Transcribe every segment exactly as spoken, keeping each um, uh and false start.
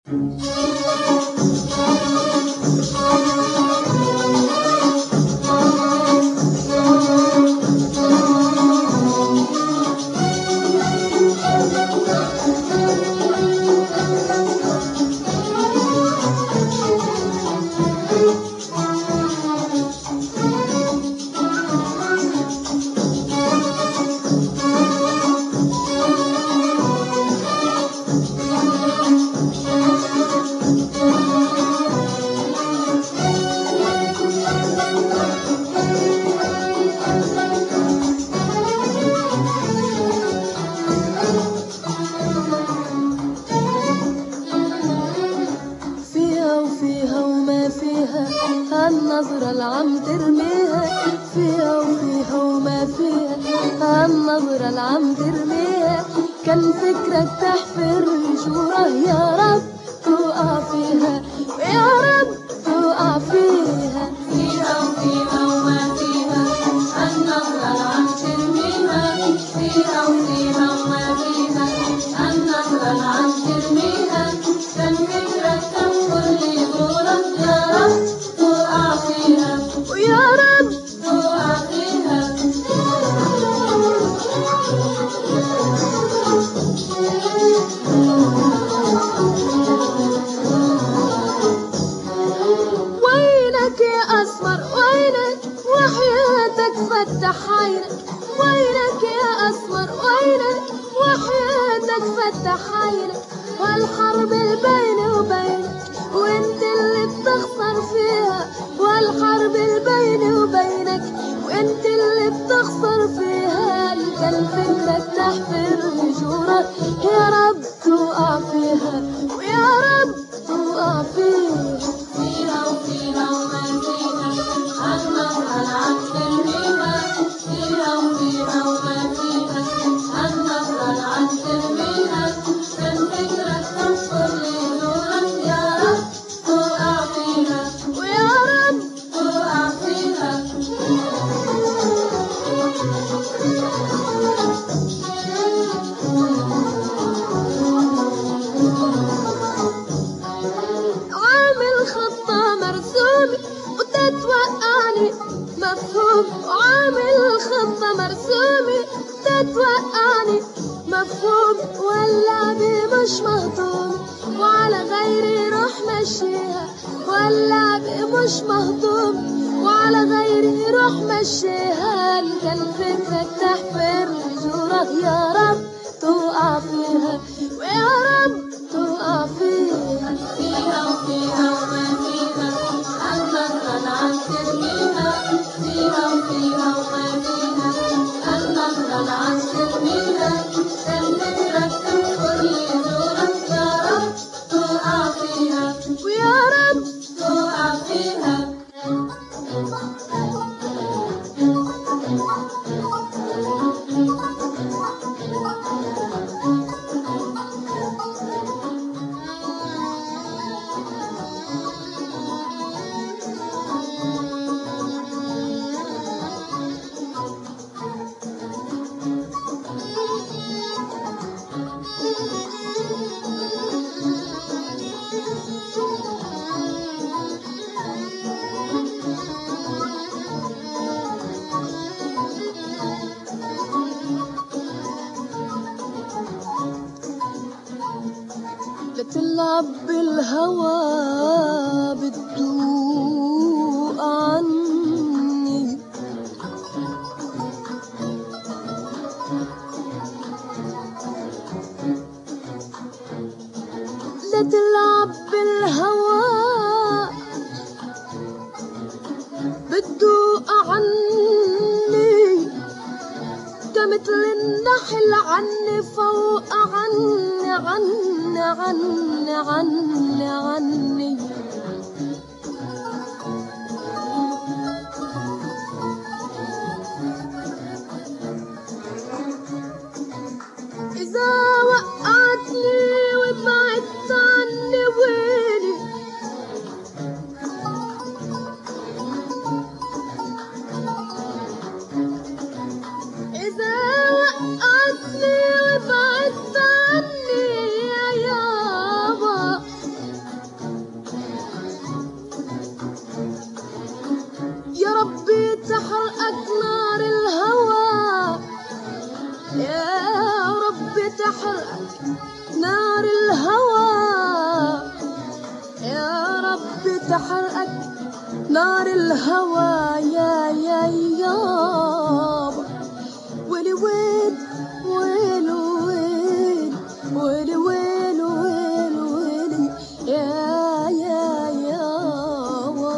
النظرة العم ترميها فيها وفيها وما فيها، النظرة العم ترميها كان فكرك تحفر جوره، يا رب توقع فيها ويا رب توقع فيها. فيها وفيها وما فيها، النظرة العم ترميها فيها وفيها وما فيها، النظرة العم ترميها كان فكرك تحفر جوره، يا رب توقع فيها ويا رب توقع فيها. وينك يا أسمر وينك وحياتك فتح عينك، وينك يا أسمر وينك وحياتك فتح عينك، والحرب البيني وبينك وانت اللي بتخسر فيها، والحرب البيني وبينك وانت اللي بتخسر فيها، كان فكرك تحفر جورك، يا رب توقع فيها ويا رب توقع فيها. فيها وفيها وما فيها، النظرة العم ترميها فيها وفيها وما فيها، النظرة العم ترميها كان فكرك تحفر جورك، يا رب توقع فيها ويا رب توقع فيها. عامل خطة مرسومة وتتوقعني مفهوم، وعامل خطة مرسومة وتتوقعني مفهوم، واللعبة مش مهضوم وعلى غيري روح مشيها، واللعبة مش مهضوم وعلى غيري روح مشيها، كان فكرك تحفر جورك، يا رب توقع فيها ويا رب توقع فيها. فيها وفيها وما فيها، النظرة العم ترميها فيها وفيها وما فيها، النظرة العم ترميها كان فكرك تحفر جورك، يا رب توقع فيها ويا رب توقع فيها. بتلعب بالهوى بتدوق عني، لا تلعب بالهوى بتدوق عني، ده مثل النحل عني فوق عني عني عني عني عني. إذا وقعتني وبعدت عني ويلي، إذا وقعتني وبعدت عني يا يابا تحرقك نار الهوى يا يا يابا. ويلي ويل ويل ويل ويلي ويل ويل ويلي يا يا يابا.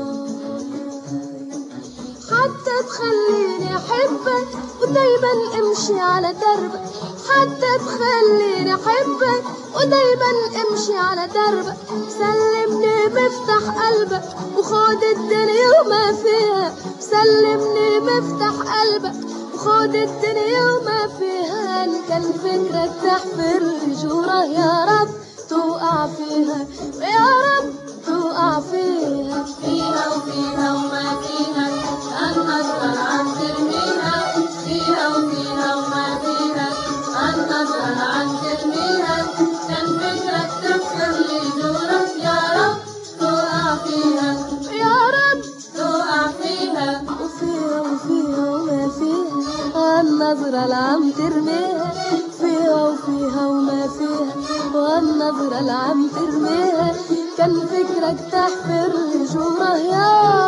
حتى تخليني احبك ودايما امشي على دربك، حتى تخليني احبك ودايما امشي على دربك. سلمني مفتاح قلبك وخد الدنيا وما فيها، سلمني مفتاح قلبك وخد الدنيا وما فيها. ان كان فكرك تحفر جورة يا رب توقع فيها، يا رب توقع فيها. فيها وفيها وما فيها النظرة العم ترميها، فيها وفيها وما فيها النظرة العم ترميها. كان فكرك تحفر لي جورك يا رب توقع فيها، يا رب توقع فيها. وفيها وفيها وما فيها النظرة العم ترميها، فيها وفيها وما فيها والنظرة العم ترميها. كان فكرك تحفر جورة يا